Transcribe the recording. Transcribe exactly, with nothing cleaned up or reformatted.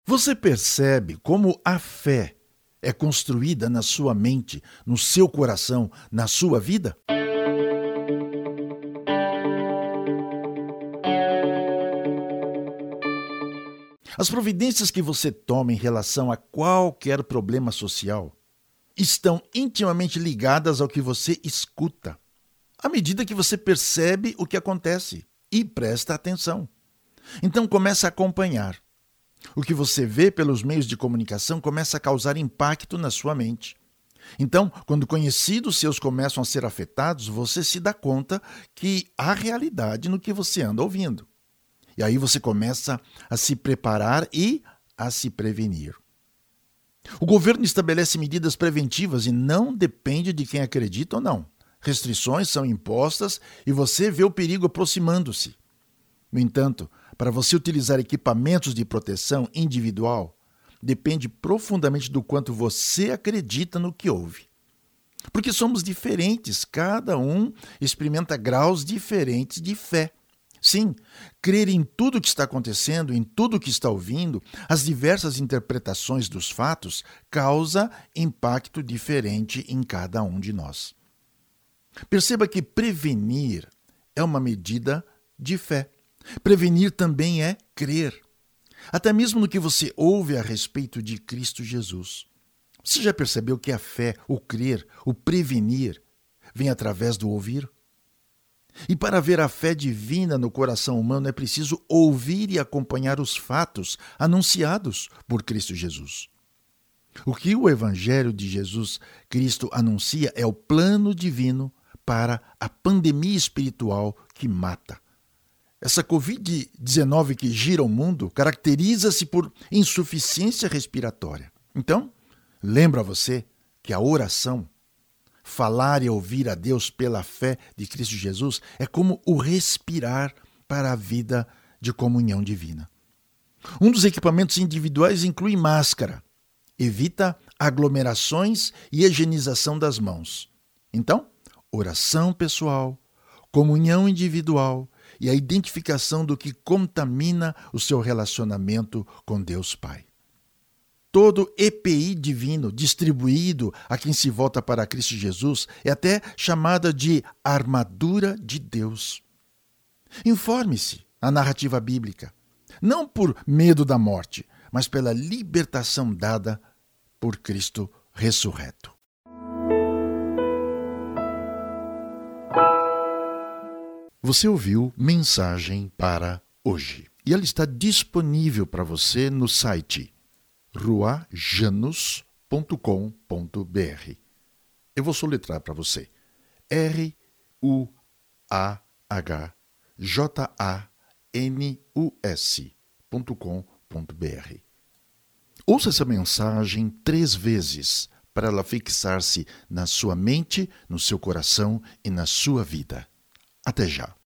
Você percebe como a fé é construída na sua mente, no seu coração, na sua vida? As providências que você toma em relação a qualquer problema social estão intimamente ligadas ao que você escuta, à medida que você percebe o que acontece e presta atenção. Então começa a acompanhar. O que você vê pelos meios de comunicação começa a causar impacto na sua mente. Então, quando conhecidos seus começam a ser afetados, você se dá conta que há realidade no que você anda ouvindo. E aí você começa a se preparar e a se prevenir. O governo estabelece medidas preventivas e não depende de quem acredita ou não. Restrições são impostas e você vê o perigo aproximando-se. No entanto, para você utilizar equipamentos de proteção individual, depende profundamente do quanto você acredita no que ouve. Porque somos diferentes, cada um experimenta graus diferentes de fé. Sim, crer em tudo o que está acontecendo, em tudo o que está ouvindo, as diversas interpretações dos fatos, causa impacto diferente em cada um de nós. Perceba que prevenir é uma medida de fé. Prevenir também é crer. Até mesmo no que você ouve a respeito de Cristo Jesus. Você já percebeu que a fé, o crer, o prevenir, vem através do ouvir? E para ver a fé divina no coração humano é preciso ouvir e acompanhar os fatos anunciados por Cristo Jesus. O que o Evangelho de Jesus Cristo anuncia é o plano divino para a pandemia espiritual que mata. Essa covid dezenove que gira o mundo caracteriza-se por insuficiência respiratória. Então, lembra você que a oração, falar e ouvir a Deus pela fé de Cristo Jesus, é como o respirar para a vida de comunhão divina. Um dos equipamentos individuais inclui máscara. Evita aglomerações e higienização das mãos. Então, oração pessoal, comunhão individual e a identificação do que contamina o seu relacionamento com Deus Pai. Todo E P I divino distribuído a quem se volta para Cristo Jesus é até chamada de armadura de Deus. Informe-se na narrativa bíblica, não por medo da morte, mas pela libertação dada por Cristo ressurreto. Você ouviu Mensagem para Hoje e ela está disponível para você no site rua janus ponto com ponto b r. Eu vou soletrar para você. R U A H J A N U S ponto com ponto b r. Ouça essa mensagem três vezes para ela fixar-se na sua mente, no seu coração e na sua vida. Até já.